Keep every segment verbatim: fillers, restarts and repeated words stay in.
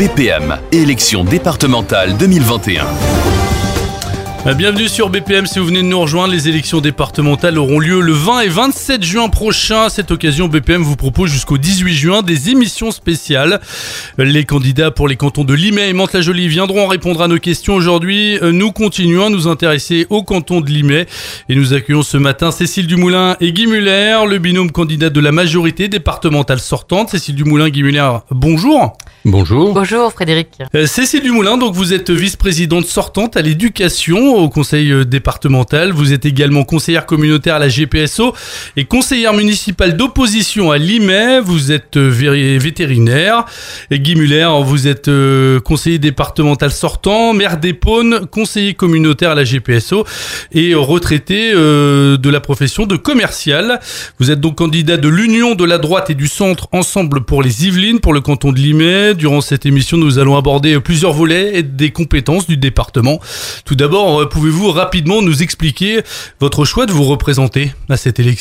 B P M, élection départementale deux mille vingt et un. Bienvenue sur B P M, si vous venez de nous rejoindre, les élections départementales auront lieu le vingt et vingt-sept juin prochain. À cette occasion, B P M vous propose jusqu'au dix-huit juin des émissions spéciales. Les candidats pour les cantons de Limay et Mantes-la-Jolie viendront répondre à nos questions aujourd'hui. Nous continuons à nous intéresser au canton de Limay et nous accueillons ce matin Cécile Dumoulin et Guy Muller, le binôme candidat de la majorité départementale sortante. Cécile Dumoulin, Guy Muller, bonjour. Bonjour. Bonjour Frédéric. Euh, Cécile Dumoulin, donc vous êtes vice-présidente sortante à l'éducation au conseil départemental. Vous êtes également conseillère communautaire à la G P S O et conseillère municipale d'opposition à Limay. Vous êtes vé- vétérinaire. Et Guy Muller, vous êtes euh, conseiller départemental sortant, maire d'Épône, conseiller communautaire à la G P S O et retraité euh, de la profession de commercial. Vous êtes donc candidat de l'Union de la droite et du centre Ensemble pour les Yvelines pour le canton de Limay. Durant cette émission, nous allons aborder plusieurs volets et des compétences du département. Tout d'abord, pouvez-vous rapidement nous expliquer votre choix de vous représenter à cette élection ?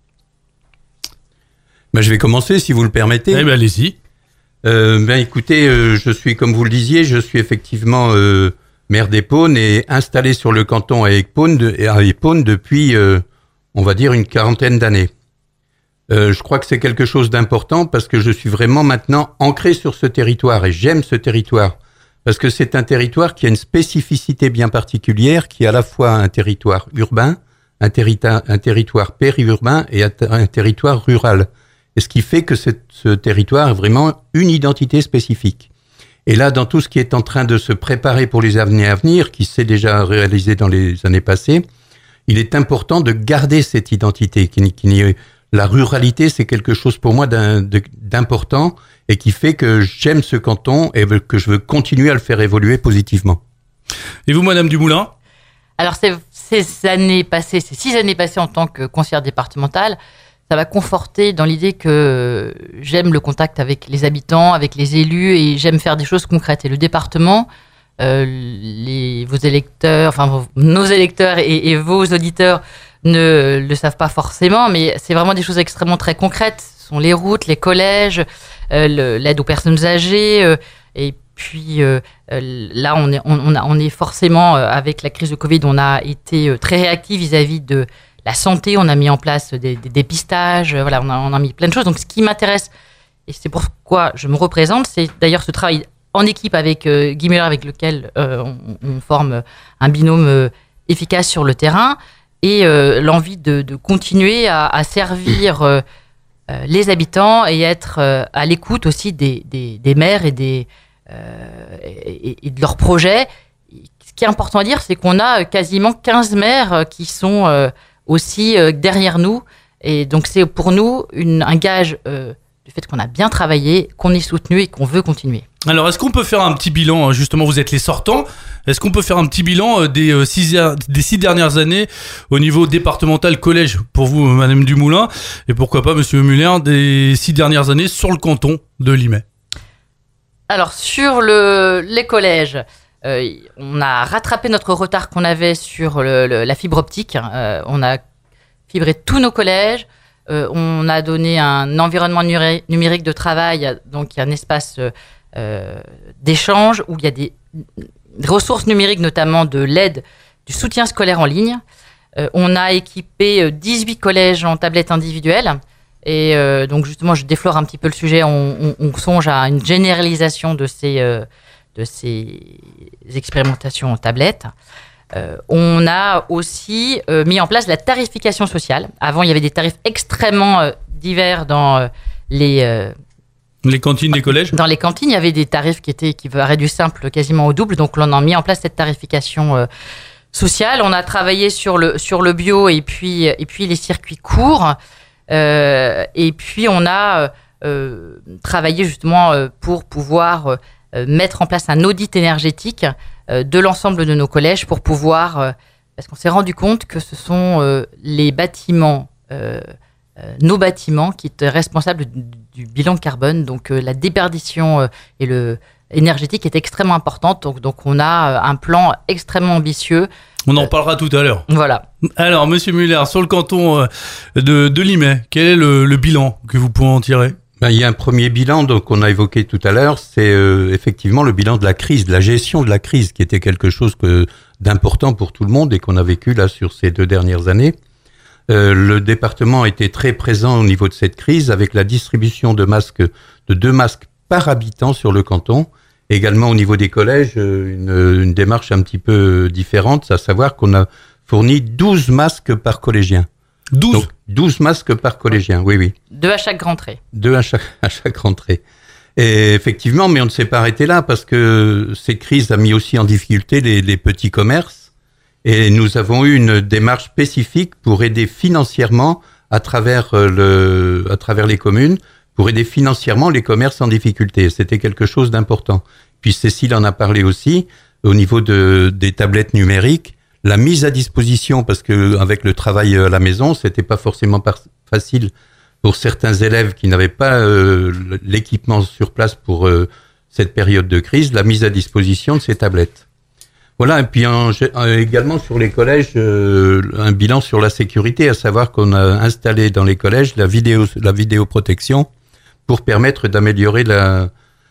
Ben, je vais commencer, si vous le permettez. Eh ben, allez-y. Euh, ben, écoutez, euh, je suis, comme vous le disiez, je suis effectivement euh, maire d'Épône et installé sur le canton à Épône, de, à Épône depuis, euh, on va dire, une quarantaine d'années. Euh, je crois que c'est quelque chose d'important parce que je suis vraiment maintenant ancré sur ce territoire et j'aime ce territoire parce que c'est un territoire qui a une spécificité bien particulière, qui est à la fois un territoire urbain, un, territa- un territoire périurbain et un, ter- un territoire rural. Et ce qui fait que ce, ce territoire a vraiment une identité spécifique. Et là, dans tout ce qui est en train de se préparer pour les années à venir, qui s'est déjà réalisé dans les années passées, il est important de garder cette identité, qui, qui n'y est La ruralité, c'est quelque chose pour moi d'un, de, d'important et qui fait que j'aime ce canton et que je veux continuer à le faire évoluer positivement. Et vous, Madame Dumoulin ? Alors ces, ces années passées, ces six années passées en tant que conseillère départementale, ça m'a conforté dans l'idée que j'aime le contact avec les habitants, avec les élus et j'aime faire des choses concrètes. Et le département, euh, les, vos électeurs, enfin vos, nos électeurs et, et vos auditeurs ne le savent pas forcément, mais c'est vraiment des choses extrêmement très concrètes. Ce sont les routes, les collèges, euh, le, l'aide aux personnes âgées. Euh, et puis euh, là, on est, on, on, a, on est forcément, euh, avec la crise de Covid, on a été euh, très réactifs vis-à-vis de la santé. On a mis en place des, des dépistages. Euh, voilà, on a, on a mis plein de choses. Donc, ce qui m'intéresse, et c'est pourquoi je me représente, c'est d'ailleurs ce travail en équipe avec euh, Guy Muller, avec lequel euh, on, on forme un binôme euh, efficace sur le terrain. Et euh, l'envie de, de continuer à, à servir euh, euh, les habitants et être euh, à l'écoute aussi des, des, des maires et, des, euh, et, et de leurs projets. Ce qui est important à dire, c'est qu'on a quasiment quinze maires qui sont euh, aussi euh, derrière nous. Et donc c'est pour nous une, un gage euh, du fait qu'on a bien travaillé, qu'on est soutenu et qu'on veut continuer. Alors, est-ce qu'on peut faire un petit bilan, justement, vous êtes les sortants, est-ce qu'on peut faire un petit bilan des six, des six dernières années au niveau départemental collège pour vous, Madame Dumoulin, et pourquoi pas, Monsieur Muller, des six dernières années sur le canton de Limay? Alors, sur le, les collèges, euh, on a rattrapé notre retard qu'on avait sur le, le, la fibre optique. Euh, on a fibré tous nos collèges. Euh, on a donné un environnement numé- numérique de travail, donc il y a un espace euh, euh, d'échange où il y a des, des ressources numériques, notamment de l'aide, du soutien scolaire en ligne. Euh, on a équipé dix-huit collèges en tablettes individuelles. Et euh, donc justement, je déflore un petit peu le sujet. On, on, on songe à une généralisation de ces, euh, de ces expérimentations en tablettes. Euh, on a aussi euh, mis en place la tarification sociale. Avant, il y avait des tarifs extrêmement euh, divers dans euh, les... Euh, les cantines des collèges. Dans les cantines, il y avait des tarifs qui étaient qui variaient du simple quasiment au double. Donc, on a mis en place cette tarification euh, sociale. On a travaillé sur le, sur le bio et puis, et puis les circuits courts. Euh, et puis, on a euh, travaillé justement euh, pour pouvoir euh, mettre en place un audit énergétique de l'ensemble de nos collèges pour pouvoir, euh, parce qu'on s'est rendu compte que ce sont euh, les bâtiments, euh, euh, nos bâtiments qui étaient responsables du, du bilan carbone, donc euh, la déperdition euh, et le énergétique est extrêmement importante, donc, donc on a euh, un plan extrêmement ambitieux. On en parlera tout à l'heure. Voilà. Alors, Monsieur Muller, sur le canton de, de Limay, quel est le, le bilan que vous pouvez en tirer ? Ben, il y a un premier bilan donc qu'on a évoqué tout à l'heure, c'est euh, effectivement le bilan de la crise, de la gestion de la crise, qui était quelque chose que, d'important pour tout le monde et qu'on a vécu là sur ces deux dernières années. Euh, le département a été très présent au niveau de cette crise avec la distribution de masques, de deux masques par habitant sur le canton. Également au niveau des collèges, une, une démarche un petit peu différente, à savoir qu'on a fourni douze masques par collégien. douze Donc, douze masques par collégien, oui, oui. Deux à chaque rentrée. Deux à chaque, à chaque rentrée. Et effectivement, mais on ne s'est pas arrêté là parce que cette crise a mis aussi en difficulté les, les petits commerces. Et nous avons eu une démarche spécifique pour aider financièrement à travers, le, à travers les communes, pour aider financièrement les commerces en difficulté. C'était quelque chose d'important. Puis Cécile en a parlé aussi, au niveau de, des tablettes numériques, la mise à disposition, parce que avec le travail à la maison, c'était pas forcément par, facile pour certains élèves qui n'avaient pas euh, l'équipement sur place pour euh, cette période de crise, la mise à disposition de ces tablettes. Voilà, et puis en, également sur les collèges, euh, un bilan sur la sécurité, à savoir qu'on a installé dans les collèges la vidéo, la vidéoprotection pour permettre d'améliorer la,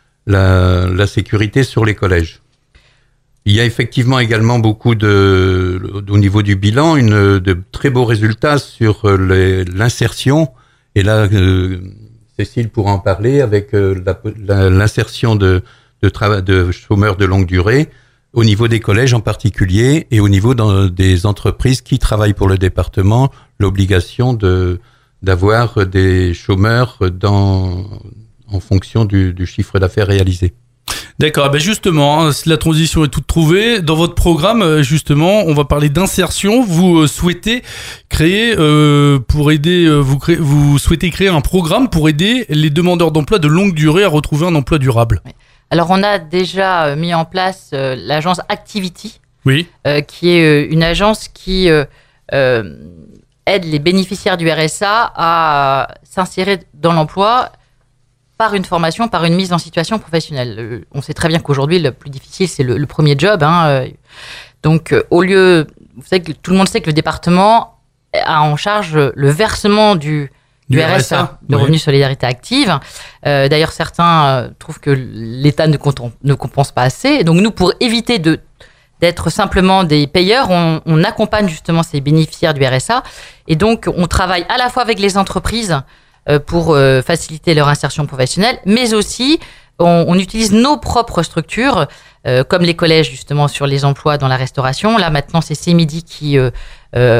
la, la sécurité sur les collèges. Il y a effectivement également beaucoup de, au niveau du bilan, une, de très beaux résultats sur les, l'insertion. Et là, euh, Cécile pourra en parler avec euh, la, la, l'insertion de, de, trava- de chômeurs de longue durée au niveau des collèges en particulier et au niveau dans, des entreprises qui travaillent pour le département, l'obligation de, d'avoir des chômeurs dans, en fonction du, du chiffre d'affaires réalisé. D'accord, ben justement, la transition est toute trouvée. Dans votre programme, justement, on va parler d'insertion. Vous souhaitez créer, euh, pour aider, vous, créez, vous souhaitez créer un programme pour aider les demandeurs d'emploi de longue durée à retrouver un emploi durable. Oui. Alors, on a déjà mis en place euh, l'agence Activity, oui. euh, qui est euh, une agence qui euh, euh, aide les bénéficiaires du R S A à s'insérer dans l'emploi par une formation, par une mise en situation professionnelle. On sait très bien qu'aujourd'hui, le plus difficile, c'est le, le premier job. Hein. Donc, au lieu... Vous savez que tout le monde sait que le département a en charge le versement du, du, du R S A, R S A, de oui. Revenu Solidarité Active. Euh, d'ailleurs, certains euh, trouvent que l'État ne, compte, ne compense pas assez. Donc, nous, pour éviter de, d'être simplement des payeurs, on, on accompagne justement ces bénéficiaires du R S A. Et donc, on travaille à la fois avec les entreprises pour euh, faciliter leur insertion professionnelle, mais aussi on, on utilise nos propres structures, euh, comme les collèges justement sur les emplois dans la restauration. Là maintenant c'est C-Midi qui euh, euh,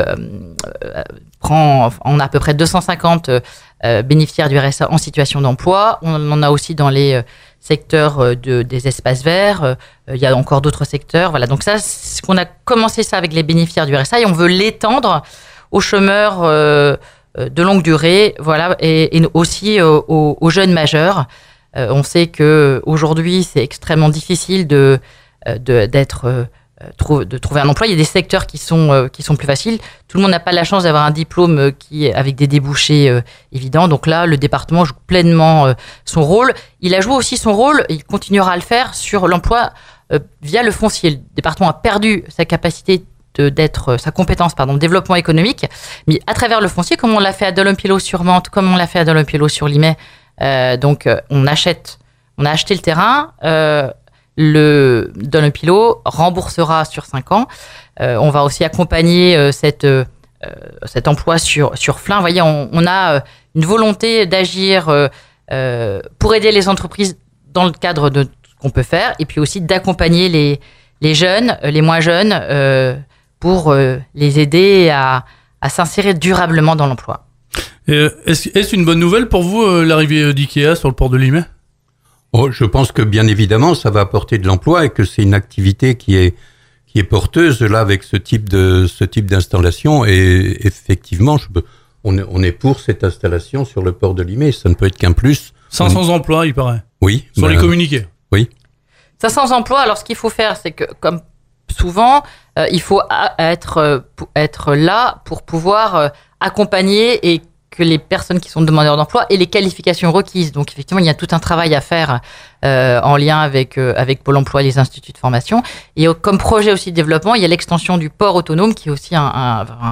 prend, on a à peu près deux cent cinquante euh, bénéficiaires du R S A en situation d'emploi. On en a aussi dans les secteurs de, des espaces verts. Euh, il y a encore d'autres secteurs. Voilà, donc ça, c'est, on a commencé ça avec les bénéficiaires du R S A et on veut l'étendre aux chômeurs euh, de longue durée, voilà, et, et aussi euh, aux, aux jeunes majeurs. Euh, on sait que aujourd'hui, c'est extrêmement difficile de, de d'être euh, trou- de trouver un emploi. Il y a des secteurs qui sont euh, qui sont plus faciles. Tout le monde n'a pas la chance d'avoir un diplôme qui avec des débouchés euh, évidents. Donc là, le département joue pleinement euh, son rôle. Il a joué aussi son rôle. Et il continuera à le faire sur l'emploi euh, via le foncier. Le département a perdu sa capacité De, d'être sa compétence pardon développement économique, mais à travers le foncier, comme on l'a fait à Dolompielo sur Mantes, comme on l'a fait à Dolompielo sur Limay. Euh, donc euh, on achète, on a acheté le terrain, euh, le Dolompielo remboursera sur cinq ans. Euh, on va aussi accompagner euh, cette euh, cet emploi sur sur Flins. Vous voyez, on, on a une volonté d'agir euh, euh, pour aider les entreprises dans le cadre de ce qu'on peut faire, et puis aussi d'accompagner les les jeunes, les moins jeunes. Euh, pour euh, les aider à, à s'insérer durablement dans l'emploi. Et est-ce, est-ce une bonne nouvelle pour vous, euh, l'arrivée d'IKEA sur le port de Limay ? Oh, je pense que bien évidemment, ça va apporter de l'emploi et que c'est une activité qui est, qui est porteuse là avec ce type, de, ce type d'installation. Et effectivement, je peux, on, est, on est pour cette installation sur le port de Limay. Ça ne peut être qu'un plus. cinq cents on... emplois, il paraît. Oui. Sur ben, les communiqués. Oui. cinq cents emplois, alors ce qu'il faut faire, c'est que comme souvent, euh, il faut être, euh, être là pour pouvoir euh, accompagner et que les personnes qui sont demandeurs d'emploi aient les qualifications requises. Donc effectivement, il y a tout un travail à faire euh, en lien avec, euh, avec Pôle emploi et les instituts de formation. Et euh, comme projet aussi de développement, il y a l'extension du port autonome qui est aussi un, un, un,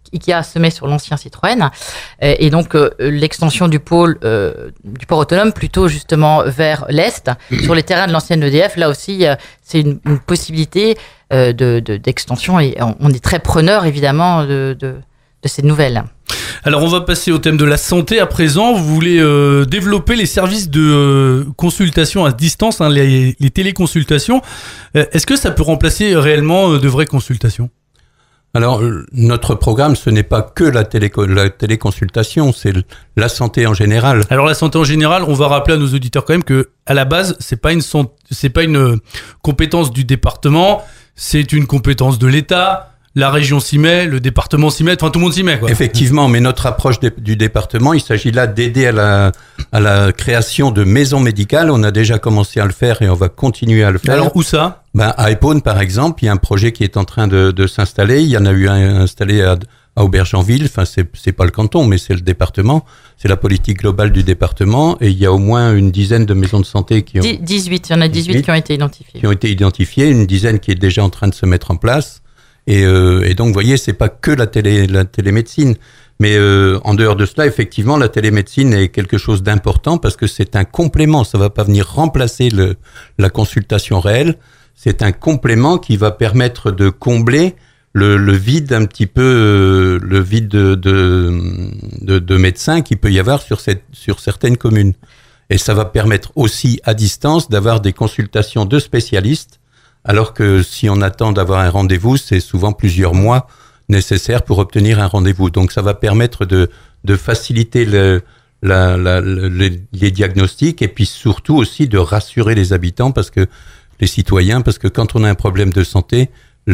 Ikea se met sur l'ancien Citroën. Et, et donc, euh, l'extension du pôle euh, du port autonome, plutôt justement vers l'Est, sur les terrains de l'ancienne E D F, là aussi, euh, c'est une, une possibilité euh, de, de, d'extension. Et on, on est très preneur, évidemment, de, de, de ces nouvelles. Alors on va passer au thème de la santé à présent. Vous voulez euh, développer les services de euh, consultation à distance, hein, les, les téléconsultations. Euh, est-ce que ça peut remplacer réellement euh, de vraies consultations ? Alors notre programme, ce n'est pas que la, télé, la téléconsultation, c'est la santé en général. Alors la santé en général, on va rappeler à nos auditeurs quand même que à la base, c'est pas une c'est pas une compétence du département, c'est une compétence de l'État. La région s'y met, le département s'y met, enfin tout le monde s'y met, quoi. Effectivement, mais notre approche de, du département, il s'agit là d'aider à la, à la création de maisons médicales. On a déjà commencé à le faire et on va continuer à le faire. Alors où ça ? Ben, à Épône, par exemple, il y a un projet qui est en train de, de s'installer. Il y en a eu un installé à, à Aubergenville. Enfin, c'est, c'est pas le canton, mais c'est le département. C'est la politique globale du département. Et il y a au moins une dizaine de maisons de santé qui ont... dix-huit, il y en a dix-huit, dix-huit qui ont été identifiées. Qui ont été identifiées, une dizaine qui est déjà en train de se mettre en place. Et, euh, et donc, vous voyez, c'est pas que la télé, la télémédecine, mais euh, en dehors de cela, effectivement, la télémédecine est quelque chose d'important parce que c'est un complément. Ça va pas venir remplacer le, la consultation réelle. C'est un complément qui va permettre de combler le, le vide un petit peu, euh, le vide de, de, de, de médecins qu'il peut y avoir sur cette, sur certaines communes. Et ça va permettre aussi à distance d'avoir des consultations de spécialistes. Alors que si on attend d'avoir un rendez-vous, c'est souvent plusieurs mois nécessaires pour obtenir un rendez-vous. Donc ça va permettre de, de faciliter le, la, la, le, les diagnostics et puis surtout aussi de rassurer les habitants, parce que les citoyens, parce que quand on a un problème de santé,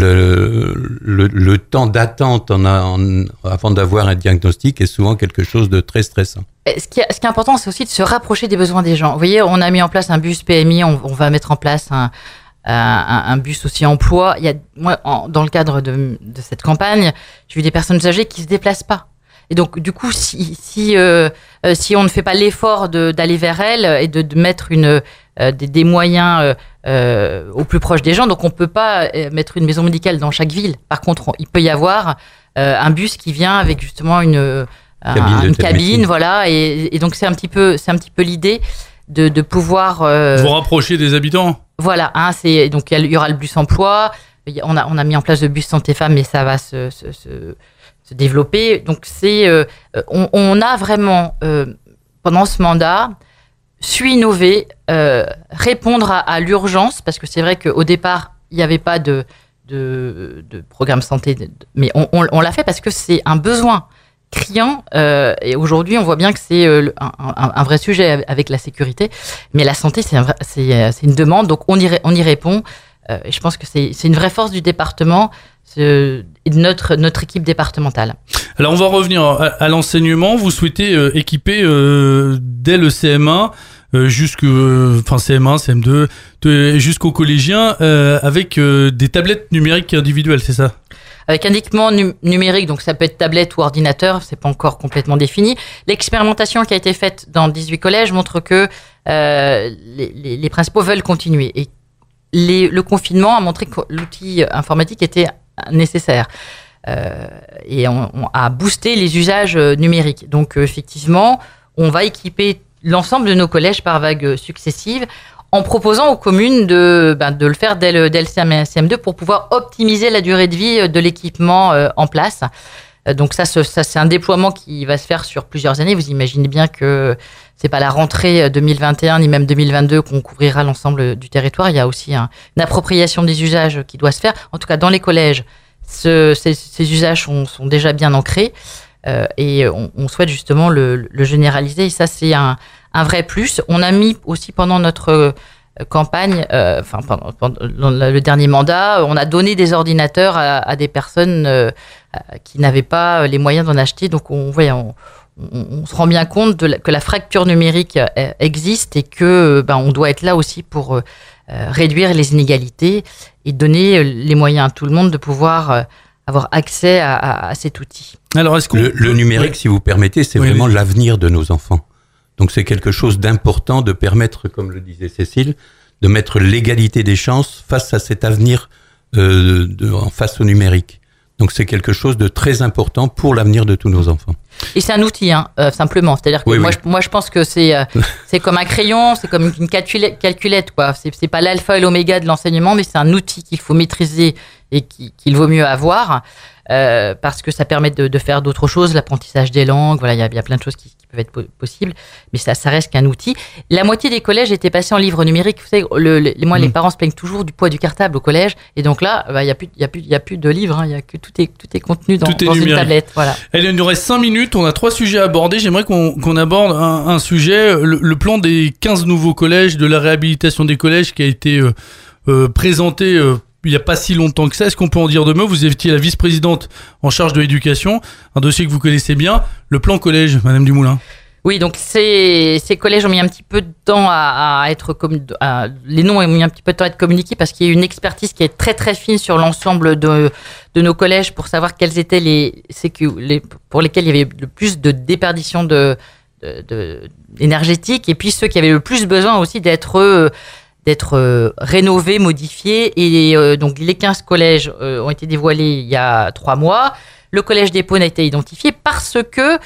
le, le, le temps d'attente en a, en, avant d'avoir un diagnostic est souvent quelque chose de très stressant. Ce qui est, ce qui est important, c'est aussi de se rapprocher des besoins des gens. Vous voyez, on a mis en place un bus P M I, on, on va mettre en place un... Un, un bus aussi emploi. Il y a, moi, en, dans le cadre de, de cette campagne, j'ai vu des personnes âgées qui se déplacent pas. Et donc, du coup, si, si, euh, si on ne fait pas l'effort de, d'aller vers elles et de, de mettre une, euh, des, des moyens euh, euh, au plus proche des gens, donc on peut pas mettre une maison médicale dans chaque ville. Par contre, on, il peut y avoir euh, un bus qui vient avec justement une, cabine, un, une cabine, voilà. Et, et donc, c'est un petit peu, c'est un petit peu l'idée de, de pouvoir euh, vous rapprocher des habitants. Voilà, hein, c'est donc il y aura le bus emploi. On a on a mis en place le bus santé femmes, mais ça va se se, se, se développer. Donc c'est euh, on, on a vraiment euh, pendant ce mandat su innover, euh, répondre à, à l'urgence, parce que c'est vrai qu'au départ il n'y avait pas de de, de programme santé, mais on, on, on l'a fait parce que c'est un besoin criant, euh, et aujourd'hui on voit bien que c'est euh, un, un, un vrai sujet avec la sécurité, mais la santé c'est, un vrai, c'est, c'est une demande, donc on y, on y répond, euh, et je pense que c'est, c'est une vraie force du département et de notre, notre équipe départementale. Alors on va revenir à, à l'enseignement. Vous souhaitez euh, équiper euh, dès le C M un euh, jusqu'au enfin C M un, C M deux de, jusqu'aux collégiens euh, avec euh, des tablettes numériques individuelles, c'est ça ? Avec un équipement num- numérique, donc ça peut être tablette ou ordinateur, c'est pas encore complètement défini. L'expérimentation qui a été faite dans dix-huit collèges montre que euh, les, les, les principaux veulent continuer. Et les, le confinement a montré que l'outil informatique était nécessaire. Euh, et on, on a boosté les usages numériques. Donc effectivement, on va équiper l'ensemble de nos collèges par vagues successives, en proposant aux communes de, ben, de le faire dès le, dès le C M un et C M deux pour pouvoir optimiser la durée de vie de l'équipement euh, en place. Euh, donc ça, ce, ça, c'est un déploiement qui va se faire sur plusieurs années. Vous imaginez bien que c'est pas la rentrée deux mille vingt et un ni même deux mille vingt-deux qu'on couvrira l'ensemble du territoire. Il y a aussi un, une appropriation des usages qui doit se faire. En tout cas, dans les collèges, ce, ces, ces usages sont, sont déjà bien ancrés. Euh, et on, on souhaite justement le, le généraliser. Et ça, c'est un, un vrai plus. On a mis aussi pendant notre euh, campagne, euh, enfin pendant, pendant le dernier mandat, on a donné des ordinateurs à, à des personnes euh, qui n'avaient pas les moyens d'en acheter. Donc on, voyez, on, on, on se rend bien compte de la, que la fracture numérique euh, existe et que ben, on doit être là aussi pour euh, réduire les inégalités et donner les moyens à tout le monde de pouvoir euh, avoir accès à, à, à cet outil. Alors, est-ce qu'on... le, le numérique, oui. Si vous permettez, c'est oui, vraiment oui. l'avenir de nos enfants. Donc c'est quelque chose d'important de permettre, comme le disait Cécile, de mettre l'égalité des chances face à cet avenir euh, de, en face au numérique. Donc c'est quelque chose de très important pour l'avenir de tous nos enfants. Et c'est un outil, hein, euh, simplement. C'est-à-dire que oui, moi, oui. Je, moi, je pense que c'est, euh, c'est comme un crayon, c'est comme une calculette, calculette quoi. C'est, c'est pas l'alpha et l'oméga de l'enseignement, mais c'est un outil qu'il faut maîtriser et qui, qu'il vaut mieux avoir. Euh, parce que ça permet de, de faire d'autres choses, l'apprentissage des langues, voilà, il y a, y a plein de choses qui, qui peuvent être po- possibles, mais ça, ça reste qu'un outil. La moitié des collèges étaient passés en livre numérique. Vous savez, le, le, moi, mmh. les parents se plaignent toujours du poids du cartable au collège, et donc là, il bah, n'y a plus, il y a plus, il y a plus de livres, il hein, y a que tout est, tout est contenu dans, tout dans est une tablette. Voilà. Allez, il nous reste cinq minutes. On a trois sujets à aborder. J'aimerais qu'on, qu'on aborde un, un sujet, le, le plan des quinze nouveaux collèges, de la réhabilitation des collèges qui a été euh, euh, présenté. Euh, il n'y a pas si longtemps que ça. Est-ce qu'on peut en dire deux mots? Vous étiez la vice-présidente en charge de l'éducation, un dossier que vous connaissez bien, le plan collège, Madame Dumoulin. Oui, donc ces, ces collèges ont mis un petit peu de temps à, à être commun... à, les noms ont mis un petit peu de temps à être communiqués parce qu'il y a une expertise qui est très très fine sur l'ensemble de, de nos collèges pour savoir quels étaient les, les pour lesquels il y avait le plus de déperdition de, de, de énergétique et puis ceux qui avaient le plus besoin aussi d'être euh, d'être euh, rénovés, modifiés. Et euh, donc, les quinze collèges euh, ont été dévoilés il y a trois mois. Le collège d'Épône a été identifié parce que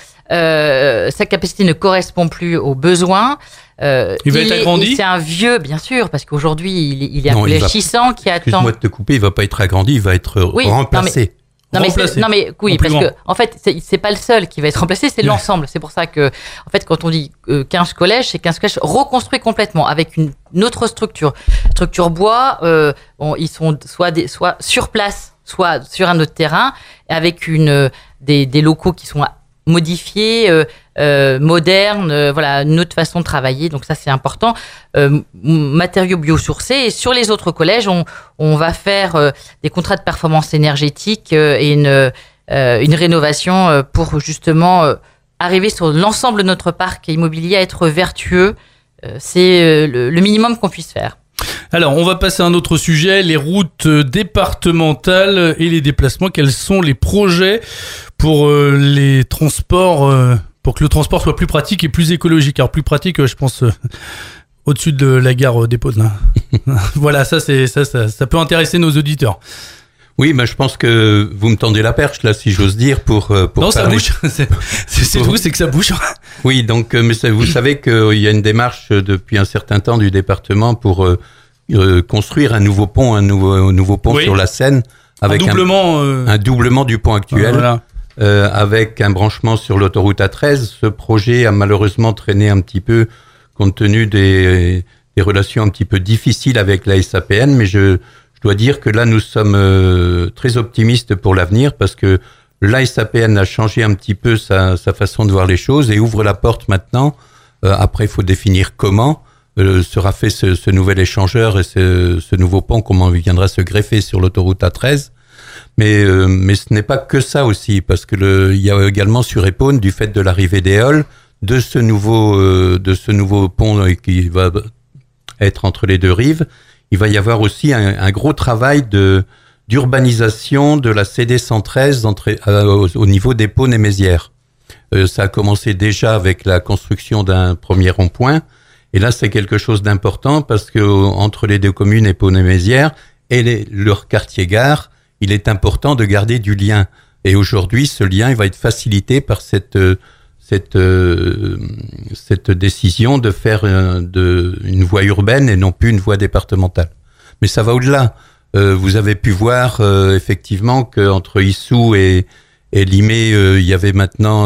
euh, sa capacité ne correspond plus aux besoins. Euh, il va il être est, agrandi. C'est un vieux, bien sûr, parce qu'aujourd'hui, il, il est un non, collège six cents qui attend... Excuse-moi de te couper, il ne va pas être agrandi, il va être oui, remplacé. Non, mais... Non mais, non mais oui parce que en fait c'est, c'est pas le seul qui va être remplacé, c'est ouais. l'ensemble. C'est pour ça que en fait quand on dit euh, quinze collèges, c'est quinze collèges reconstruits complètement avec une, une autre structure. Structure bois, euh, bon, ils sont soit des, soit sur place, soit sur un autre terrain, avec une des, des locaux qui sont modifiés, euh, euh, modernes, euh, voilà, une autre façon de travailler. Donc ça c'est important. Euh, matériaux biosourcés. Et sur les autres collèges, on, on va faire euh, des contrats de performance énergétique euh, et une, euh, une rénovation euh, pour justement euh, arriver sur l'ensemble de notre parc immobilier à être vertueux. Euh, c'est euh, le, le minimum qu'on puisse faire. Alors, on va passer à un autre sujet, les routes départementales et les déplacements. Quels sont les projets pour euh, les transports, euh, pour que le transport soit plus pratique et plus écologique? Alors, plus pratique, je pense, euh, au-dessus de la gare d'Épône. Voilà, ça, c'est, ça, ça, ça peut intéresser nos auditeurs. Oui, mais je pense que vous me tendez la perche, là, si j'ose dire, pour, pour non, parler... ça bouge. C'est, c'est, c'est tout, c'est que ça bouge. Oui, donc, mais ça, vous savez qu'il y a une démarche depuis un certain temps du département pour euh, euh, construire un nouveau pont, un nouveau, un nouveau pont oui. sur la Seine. Avec un doublement, un, euh... un doublement du pont actuel, ah, voilà. euh, avec un branchement sur l'autoroute A treize. Ce projet a malheureusement traîné un petit peu, compte tenu des, des relations un petit peu difficiles avec la S A P N, mais je... Je dois dire que là, nous sommes euh, très optimistes pour l'avenir parce que l'A S A P N a changé un petit peu sa, sa façon de voir les choses et ouvre la porte maintenant. Euh, après, il faut définir comment euh, sera fait ce, ce nouvel échangeur et ce, ce nouveau pont, comment il viendra se greffer sur l'autoroute A treize. Mais, euh, mais ce n'est pas que ça aussi, parce que le, il y a également sur Épône, du fait de l'arrivée des halls, de ce nouveau, euh, de ce nouveau pont qui va être entre les deux rives, il va y avoir aussi un, un gros travail de d'urbanisation de la C D cent treize entre, euh, au, au niveau d'Épône et Mézières. Euh, ça a commencé déjà avec la construction d'un premier rond-point, et là c'est quelque chose d'important parce que entre les deux communes Épône et Mézières et les, leur quartier-gare, il est important de garder du lien. Et aujourd'hui, ce lien il va être facilité par cette cette euh, cette décision de faire euh, de, une voie urbaine et non plus une voie départementale. Mais ça va au-delà. Euh, vous avez pu voir euh, effectivement qu'entre Issou et, et Limay, euh, il y avait maintenant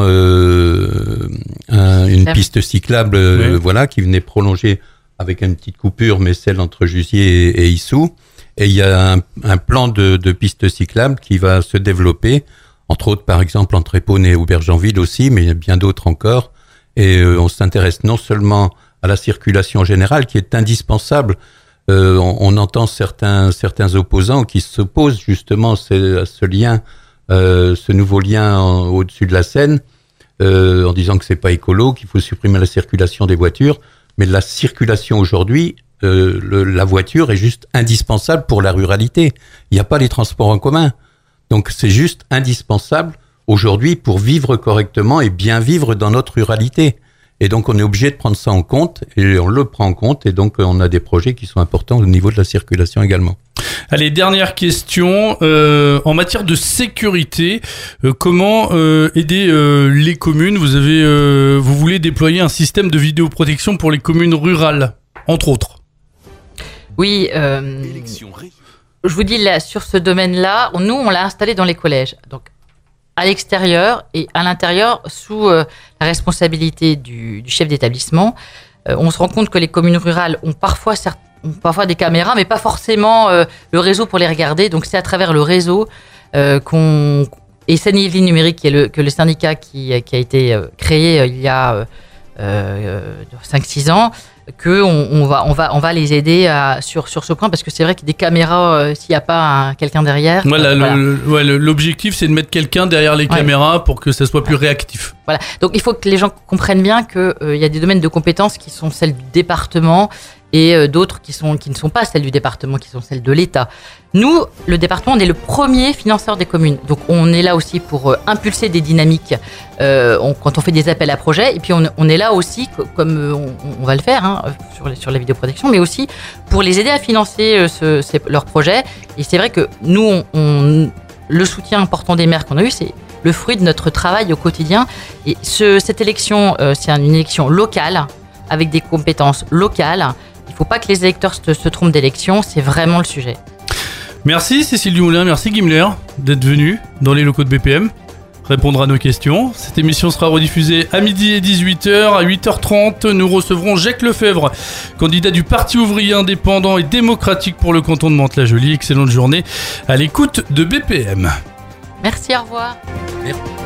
euh, un, une piste cyclable euh, oui. voilà, qui venait prolonger avec une petite coupure, mais celle entre Jusier et, et Issou. Et il y a un, un plan de, de piste cyclable qui va se développer, entre autres, par exemple, entre Épône et Aubergenville aussi, mais il y a bien d'autres encore. Et euh, on s'intéresse non seulement à la circulation générale, qui est indispensable. Euh, on, on entend certains certains opposants qui s'opposent justement à ce, à ce lien, euh, ce nouveau lien en, au-dessus de la Seine, euh, en disant que c'est pas écolo, qu'il faut supprimer la circulation des voitures. Mais la circulation aujourd'hui, euh, le, la voiture est juste indispensable pour la ruralité. Il n'y a pas les transports en commun. Donc c'est juste indispensable aujourd'hui pour vivre correctement et bien vivre dans notre ruralité. Et donc on est obligé de prendre ça en compte et on le prend en compte et donc on a des projets qui sont importants au niveau de la circulation également. Allez, dernière question. Euh, en matière de sécurité, euh, comment euh, aider euh, les communes ? Vous avez, euh, vous voulez déployer un système de vidéoprotection pour les communes rurales, entre autres. Oui, euh, je vous dis là, sur ce domaine-là, nous, on l'a installé dans les collèges. Donc, à l'extérieur et à l'intérieur, sous euh, la responsabilité du, du chef d'établissement. Euh, on se rend compte que les communes rurales ont parfois, certes, ont parfois des caméras, mais pas forcément euh, le réseau pour les regarder. Donc, c'est à travers le réseau euh, qu'on... Et Seine-et-Yvelines Numérique, qui est le, que le syndicat qui, qui a été euh, créé euh, il y a euh, euh, cinq six ans, qu'on on va, on va, on va les aider à, sur, sur ce point, parce que c'est vrai que des caméras, euh, s'il n'y a pas un, quelqu'un derrière... Voilà, euh, voilà. Le, ouais, le, l'objectif, c'est de mettre quelqu'un derrière les ouais. caméras pour que ça soit plus réactif. Voilà, donc il faut que les gens comprennent bien qu'il euh, y a des domaines de compétences qui sont celles du département et euh, d'autres qui, sont, qui ne sont pas celles du département, qui sont celles de l'État. Nous, le département, on est le premier financeur des communes. Donc on est là aussi pour euh, impulser des dynamiques euh, on, quand on fait des appels à projets. Et puis on, on est là aussi, comme euh, on, on va le faire hein, sur, les, sur la vidéoprotection, mais aussi pour les aider à financer euh, ce, ces, leurs projets. Et c'est vrai que nous, on, on, le soutien important des maires qu'on a eu, c'est le fruit de notre travail au quotidien. Et ce, cette élection, euh, c'est une élection locale, avec des compétences locales. Il ne faut pas que les électeurs se, se trompent d'élection, c'est vraiment le sujet. Merci Cécile Dumoulin, merci Gimler d'être venu dans les locaux de B P M répondre à nos questions. Cette émission sera rediffusée à midi et dix-huit heures. À huit heures trente, nous recevrons Jacques Lefebvre, candidat du Parti ouvrier indépendant et démocratique pour le canton de Mantes-la-Jolie. Excellente journée à l'écoute de B P M. Merci, au revoir. Merci.